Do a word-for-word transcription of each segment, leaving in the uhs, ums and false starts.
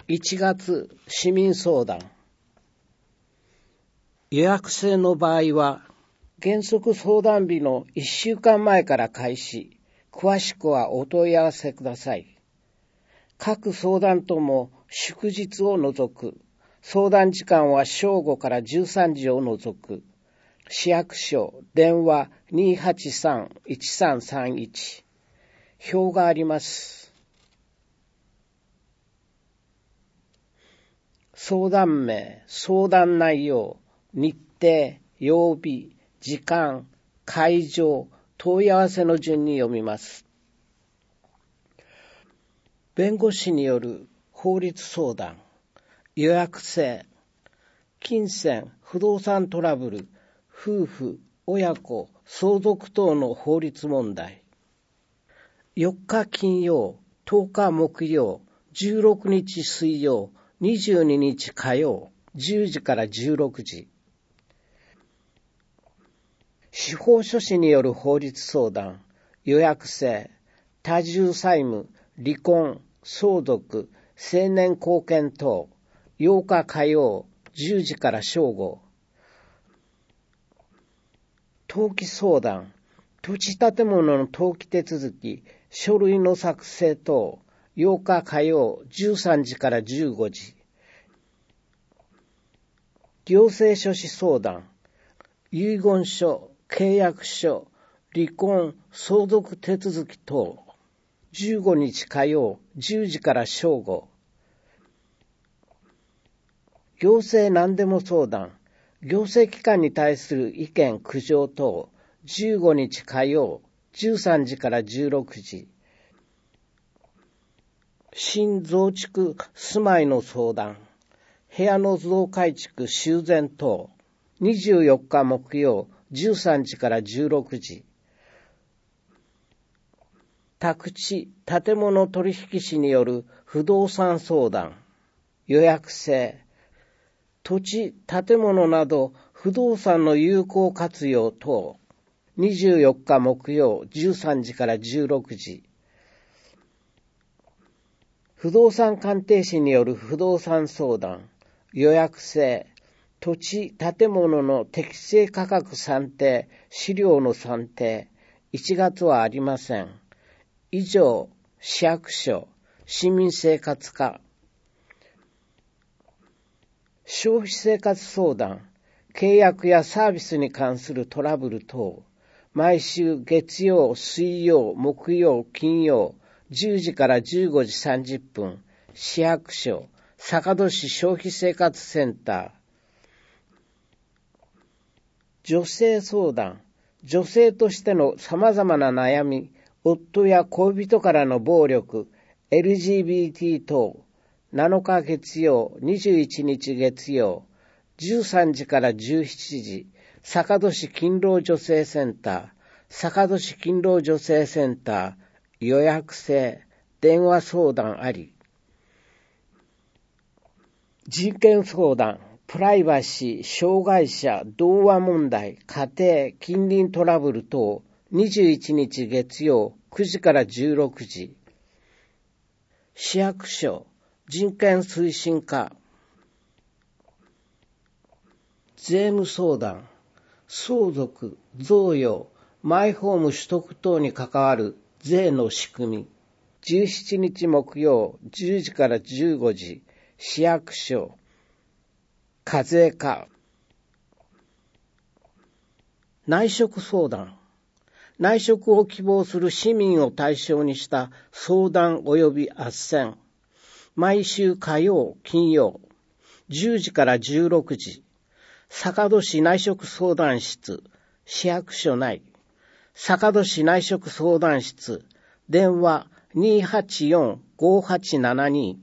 いちがつ市民相談。予約制の場合は、原則相談日のいっしゅうかんまえから開始。詳しくはお問い合わせください。各相談とも祝日を除く。相談時間は正午からじゅうさんじを除く。市役所、電話 にーはちさん いちさんさんいち。表があります。相談名、相談内容、日程、曜日、時間、会場、問い合わせの順に読みます。弁護士による法律相談、予約制、金銭、不動産トラブル、夫婦、親子、相続等の法律問題。よっか金曜、とおか木曜、じゅうろくにち水曜、にじゅうににち火曜、じゅうじからじゅうろくじ。司法書士による法律相談、予約制、多重債務、離婚、相続、成年後見等、ようか火曜、じゅうじから正午。登記相談、土地建物の登記手続き、書類の作成等、ようか火曜、じゅうさんじからじゅうごじ。行政書士相談、遺言書、契約書、離婚、相続手続き等、じゅうごにち火曜、じゅうじから正午。行政何でも相談、行政機関に対する意見苦情等、じゅうごにち火曜、じゅうさんじからじゅうろくじ。新増築住まいの相談、部屋の増改築修繕等、にじゅうよっか木曜、じゅうさんじからじゅうろくじ。宅地建物取引士による不動産相談、予約制、土地建物など不動産の有効活用等、にじゅうよっか木曜、じゅうさんじからじゅうろくじ。不動産鑑定士による不動産相談、予約制、土地建物の適正価格算定、資料の算定、いちがつはありません。以上、市役所、市民生活課。消費生活相談、契約やサービスに関するトラブル等、毎週月曜、水曜、木曜、金曜、じゅうじからじゅうごじさんじゅっぷん、市役所、坂戸市消費生活センター。女性相談、女性としての様々な悩み、夫や恋人からの暴力、エルジービーティー 等、なのか月曜、にじゅういちにち月曜、じゅうさんじからじゅうしちじ、坂戸市勤労女性センター、坂戸市勤労女性センター、予約制、電話相談あり。人権相談、プライバシー、障害者、童話問題、家庭、近隣トラブル等、にじゅういちにち月曜、くじからじゅうろくじ。市役所、人権推進課。税務相談、相続、贈与、マイホーム取得等に関わる税の仕組み。じゅうしちにち木曜、じゅうじからじゅうごじ、市役所、課税課。内職相談、内職を希望する市民を対象にした相談及び斡旋。毎週火曜、金曜、じゅうじからじゅうろくじ、坂戸市内職相談室、市役所内、坂戸市内職相談室、電話 にーはちよん ごーはちななに。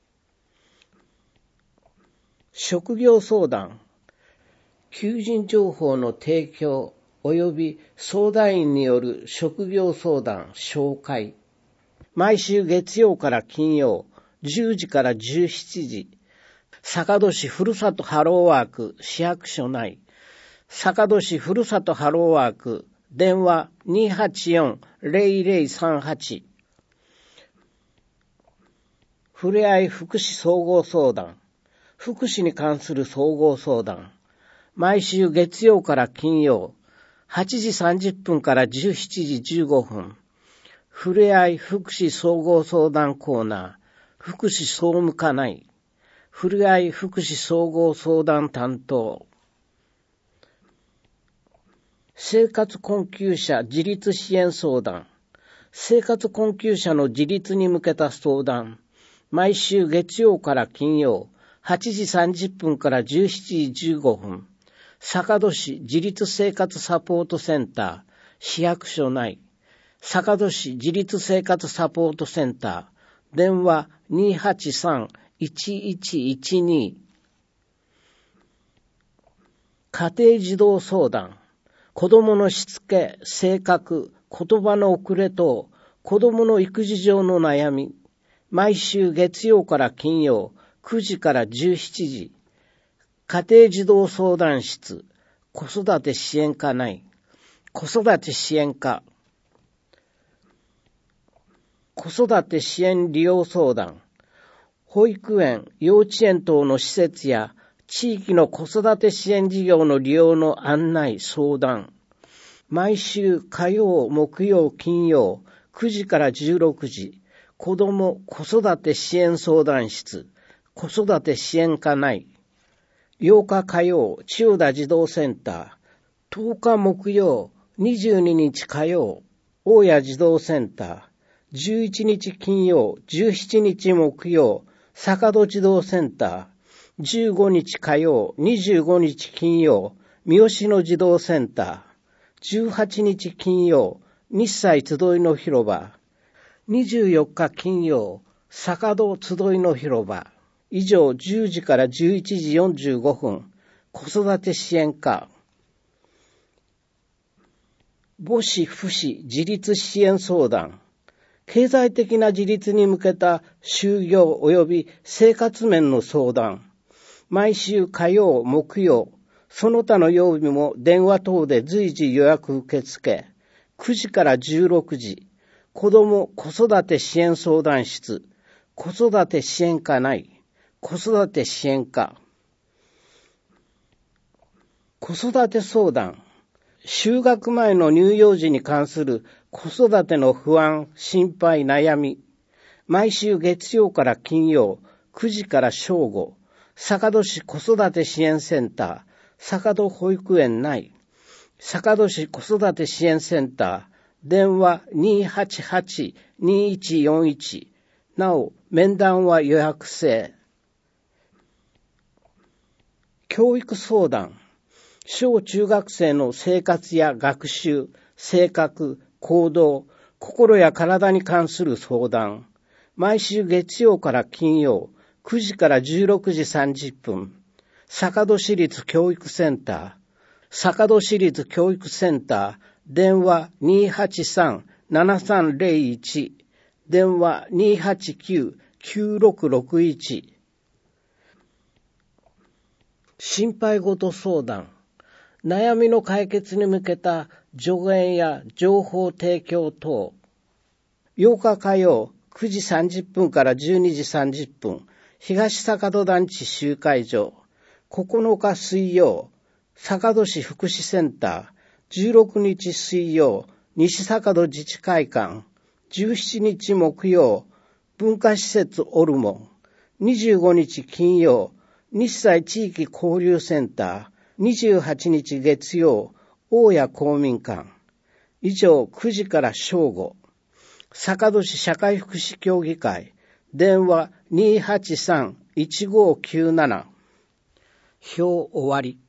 職業相談、求人情報の提供及び相談員による職業相談紹介。毎週月曜から金曜、じゅうじからじゅうしちじ、坂戸市ふるさとハローワーク市役所内、坂戸市ふるさとハローワーク、電話 にーはちよん ぜろぜろさんはち。不ふれあい福祉総合相談、福祉に関する総合相談、毎週月曜から金曜、はちじさんじゅっぷんからじゅうしちじじゅうごふん、ふれあい福祉総合相談コーナー、福祉総務課内、ふれあい福祉総合相談担当、生活困窮者自立支援相談、生活困窮者の自立に向けた相談、毎週月曜から金曜、はちじさんじゅっぷんからじゅうしちじじゅうごふん、坂戸市自立生活サポートセンター、市役所内、坂戸市自立生活サポートセンター、電話 にーはちさんいちいちいちに、家庭児童相談、子供のしつけ、性格、言葉の遅れ等、子供の育児上の悩み、毎週月曜から金曜、くじからじゅうしちじ、家庭児童相談室、子育て支援課内、子育て支援課、子育て支援利用相談、保育園、幼稚園等の施設や地域の子育て支援事業の利用の案内、相談、毎週火曜、木曜、金曜、くじからじゅうろくじ、子ども子育て支援相談室、子育て支援課内、ようか火曜、千代田児童センター、とおか木曜、にじゅうににち火曜、大谷児童センター、じゅういちにち金曜、じゅうしちにち木曜、坂戸児童センター、じゅうごにち火曜、にじゅうごにち金曜、三好野児童センター、じゅうはちにち金曜、日祭集いの広場、にじゅうよっか金曜、坂戸集いの広場、以上じゅうじからじゅういちじよんじゅうごふん、子育て支援課、母子父子自立支援相談、経済的な自立に向けた就業及び生活面の相談、毎週火曜、木曜、その他の曜日も電話等で随時予約受付、くじからじゅうろくじ、子ども子育て支援相談室、子育て支援課内、子育て支援課、子育て相談、就学前の乳幼児に関する子育ての不安、心配、悩み、毎週月曜から金曜、くじから正午、坂戸市子育て支援センター、坂戸保育園内、坂戸市子育て支援センター、電話 にーはちはちにーいちよんいち、なお、面談は予約制。教育相談、小中学生の生活や学習、性格、行動、心や体に関する相談、毎週月曜から金曜、くじからじゅうろくじさんじゅっぷん、坂戸市立教育センター、坂戸市立教育センター、電話 にーはちさんななさんぜろいち、電話 にーはちきゅうきゅうろくろくいち、心配事相談、悩みの解決に向けた助言や情報提供等、ようか火曜くじさんじゅっぷんからじゅうにじさんじゅっぷん、東坂戸団地集会所、ここのか水曜、坂戸市福祉センター、じゅうろくにち水曜、西坂戸自治会館、じゅうしちにち木曜、文化施設オルモン、にじゅうごにち金曜、日祭地域交流センター、にじゅうはちにち月曜、大谷公民館、以上くじから正午、坂戸市社会福祉協議会、電話 にーはちさんいちごきゅうなな、表終わり。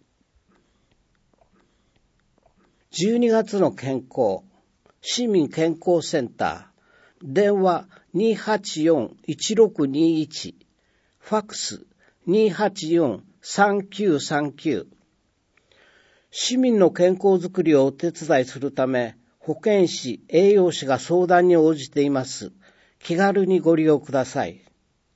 じゅうにがつの健康、市民健康センター、電話 にーはちよんいちろくにいち、ファックス にーはちよんさんきゅうさんきゅう。市民の健康づくりをお手伝いするため、保健師、栄養士が相談に応じています。気軽にご利用ください。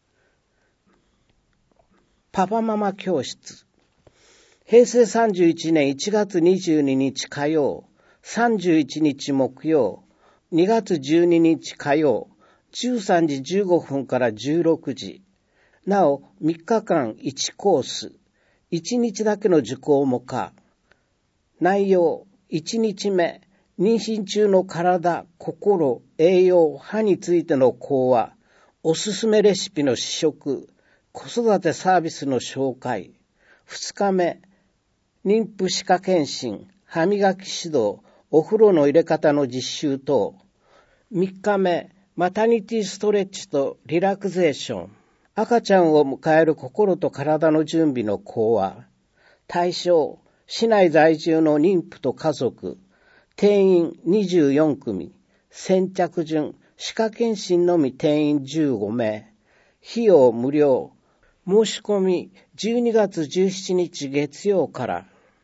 パパママ教室。へいせいさんじゅういちねんいちがつにじゅうににち火曜、さんじゅういちにち木曜、にがつじゅうににち火曜、 じゅうさんじじゅうごふんからじゅうろくじ。なお、みっかかんいちコース。いちにちだけの受講も可。内容、いちにちめ、妊娠中の体、心、栄養、歯についての講話、おすすめレシピの試食、子育てサービスの紹介。ふつかめ、妊婦歯科検診、歯磨き指導、お風呂の入れ方の実習等。みっかめ、マタニティストレッチとリラクゼーション。赤ちゃんを迎える心と体の準備の講話。対象、市内在住の妊婦と家族。定員にじゅうよんくみ。先着順、歯科検診のみ定員じゅうごめい。費用無料。申し込みじゅうにがつじゅうしちにち月曜から。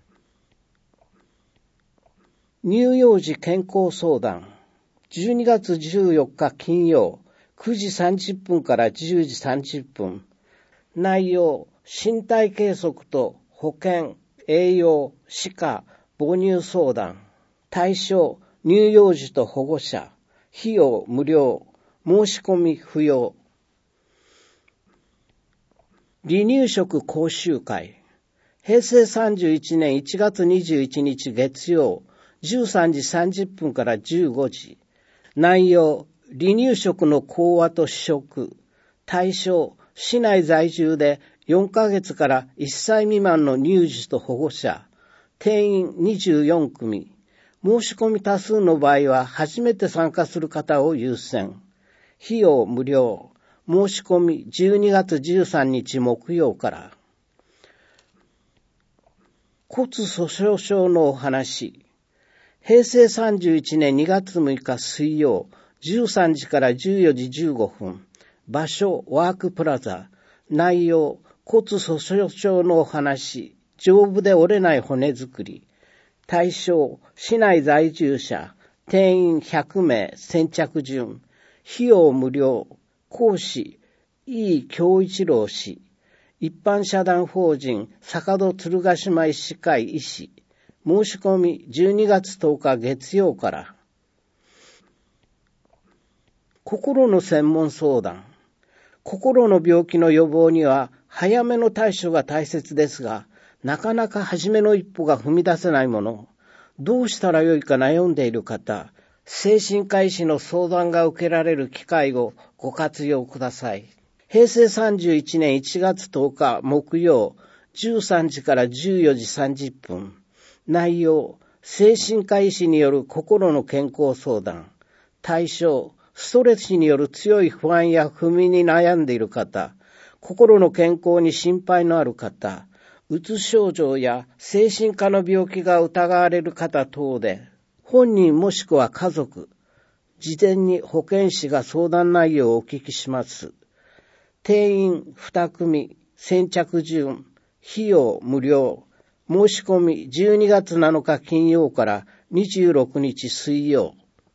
乳幼児健康相談。じゅうにがつじゅうよっか金曜、くじさんじゅっぷんからじゅうじさんじゅっぷん。内容、身体計測と保健、栄養、歯科、母乳相談。対象、乳幼児と保護者。費用無料。申し込み不要。離乳食講習会。へいせいさんじゅういちねんいちがつにじゅういちにち月曜、じゅうさんじさんじゅっぷんからじゅうごじ。内容、離乳食の講話と試食。対象、市内在住でよんかげつからいっさい未満の乳児と保護者。定員にじゅうよんくみ。申し込み多数の場合は初めて参加する方を優先。費用無料。申し込みじゅうにがつじゅうさんにち木曜から。骨粗鬆症のお話。へいせいさんじゅういちねんにがつむいか水曜、じゅうさんじからじゅうよじじゅうごふん。場所、ワークプラザ。内容、骨粗鬆症のお話。丈夫で折れない骨作り。対象、市内在住者。定員ひゃくめい、先着順。費用無料。講師、井伊京一郎氏。一般社団法人、坂戸鶴ヶ島医師会医師。申し込みじゅうにがつとおか月曜から。心の専門相談。心の病気の予防には早めの対処が大切ですが、なかなか初めの一歩が踏み出せないもの、どうしたらよいか悩んでいる方、精神科医師の相談が受けられる機会をご活用ください。へいせいさんじゅういちねんいちがつとおか木曜、じゅうさんじからじゅうよじさんじゅっぷん。内容、精神科医師による心の健康相談。対象、ストレスによる強い不安や不眠に悩んでいる方、心の健康に心配のある方、うつ症状や精神科の病気が疑われる方等で、本人もしくは家族、事前に保健師が相談内容をお聞きします。定員にくみ、先着順、費用無料。申し込みじゅうにがつなのか金曜からにじゅうろくにち水曜。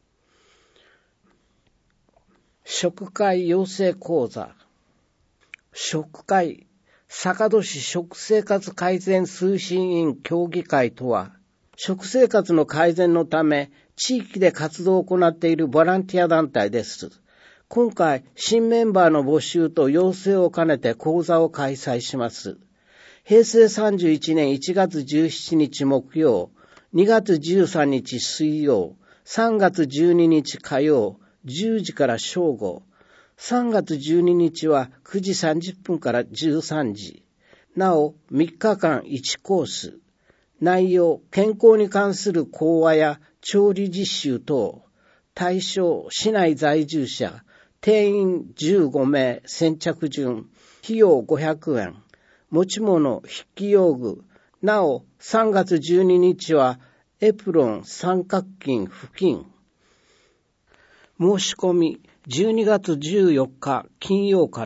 食会養成講座。食会、坂戸市食生活改善推進委員協議会とは、食生活の改善のため地域で活動を行っているボランティア団体です。今回、新メンバーの募集と養成を兼ねて講座を開催します。へいせいさんじゅういちねんいちがつじゅうしちにち木曜、にがつじゅうさんにち水曜、さんがつじゅうににち火曜、じゅうじから正午、さんがつじゅうににちはくじさんじゅっぷんからじゅうさんじ。なお、みっかかんいちコース。内容、健康に関する講話や調理実習等。対象、市内在住者。定員じゅうごめい、先着順。費用ごひゃくえん。持ち物、筆記用具。なお、さんがつじゅうににちは、エプロン、三角巾、布巾。申し込み、じゅうにがつじゅうよっか金曜から。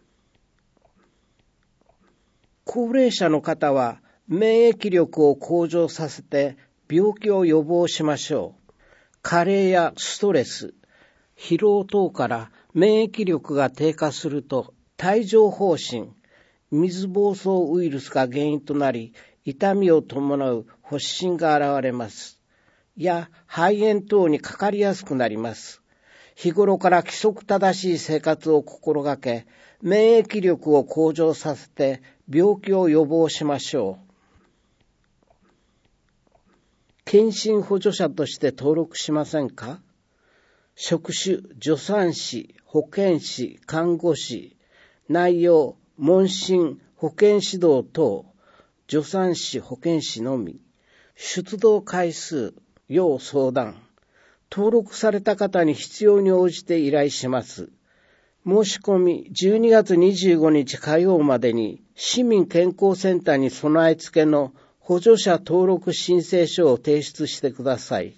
高齢者の方は、免疫力を向上させて、病気を予防しましょう。加齢やストレス、疲労等から免疫力が低下すると、帯状疱疹、水疱瘡ウイルスが原因となり、痛みを伴う発疹が現れます。や、肺炎等にかかりやすくなります。 日頃から規則正しい生活を心がけ、免疫力を向上させて病気を予防しましょう。健診補助者として登録しませんか？職種、助産師、保健師、看護師、内容、問診、保健指導等、助産師、保健師のみ、出動回数、要相談、登録された方に必要に応じて依頼します。申し込みじゅうにがつにじゅうごにち火曜までに市民健康センターに備え付けの補助者登録申請書を提出してください。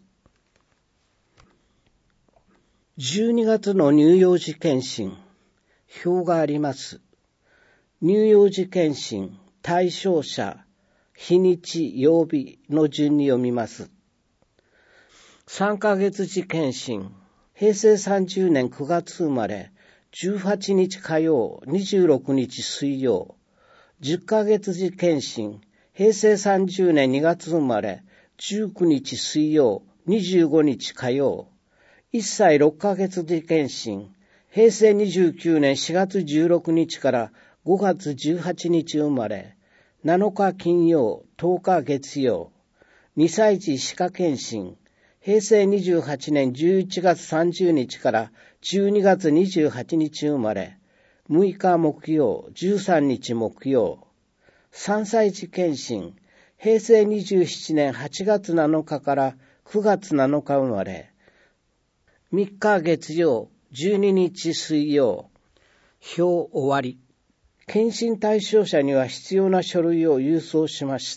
じゅうにがつの乳幼児健診、表があります。乳幼児健診、対象者、日にち、曜日の順に読みます。さんかげつ児健診、へいせいさんじゅうねんくがつ生まれ、じゅうはちにち火曜、にじゅうろくにち水曜。じゅっかげつ児健診、へいせいさんじゅうねんにがつ生まれ、じゅうくにち水曜、にじゅうごにち火曜。いっさいろっかげつ児健診、へいせいにじゅうきゅうねんしがつじゅうろくにちからごがつじゅうはちにち生まれ、なのか金曜、とおか月曜。にさい児歯科健診、へいせいにじゅうはちねんじゅういちがつさんじゅうにちからじゅうにがつにじゅうはちにち生まれ、むいか木曜、じゅうさんにち木曜。さんさい児健診、へいせいにじゅうななねんはちがつなのかからくがつなのか生まれ、みっか月曜、じゅうににち水曜。表終わり。健診対象者には必要な書類を郵送しました。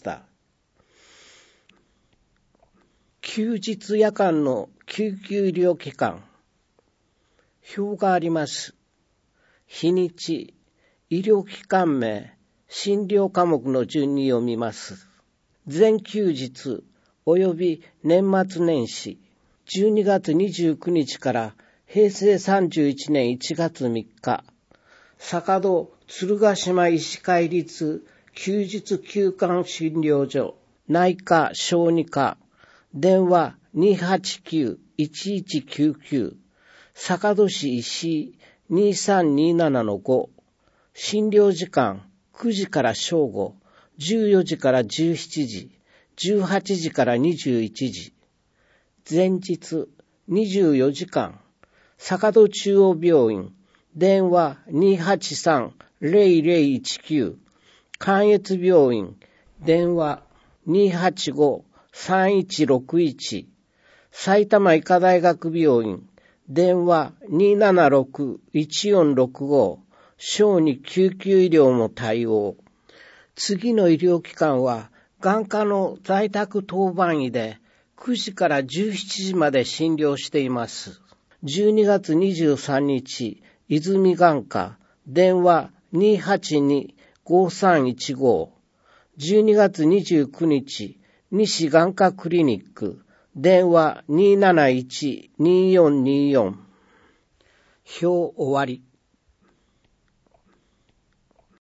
休日夜間の救急医療機関。表があります。日にち、医療機関名、診療科目の順に読みます。全休日及び年末年始、じゅうにがつにじゅうくにちからへいせいさんじゅういちねんいちがつみっか、坂戸鶴ヶ島医師会立休日休館診療所、内科小児科、電話 にーはちきゅういちいちきゅうきゅう、坂戸市石井 にーさんにーななのご、診療時間くじから正午、じゅうよじからじゅうしちじ、じゅうはちじからにじゅういちじ。前日にじゅうよじかん、坂戸中央病院、電話 にーはちさんぜろぜろいちきゅう、関越病院、電話 にーはちごさんいちろくいち、埼玉医科大学病院、電話 にーななろくいちよんろくご、小児救急医療も対応。次の医療機関は眼科の在宅当番医でくじからじゅうしちじまで診療しています。じゅうにがつにじゅうさんにち、泉眼科、電話 にーはちにごさんいちご。じゅうにがつにじゅうくにち、西眼科クリニック、電話 にーなないちにーよんにーよん。表終わり。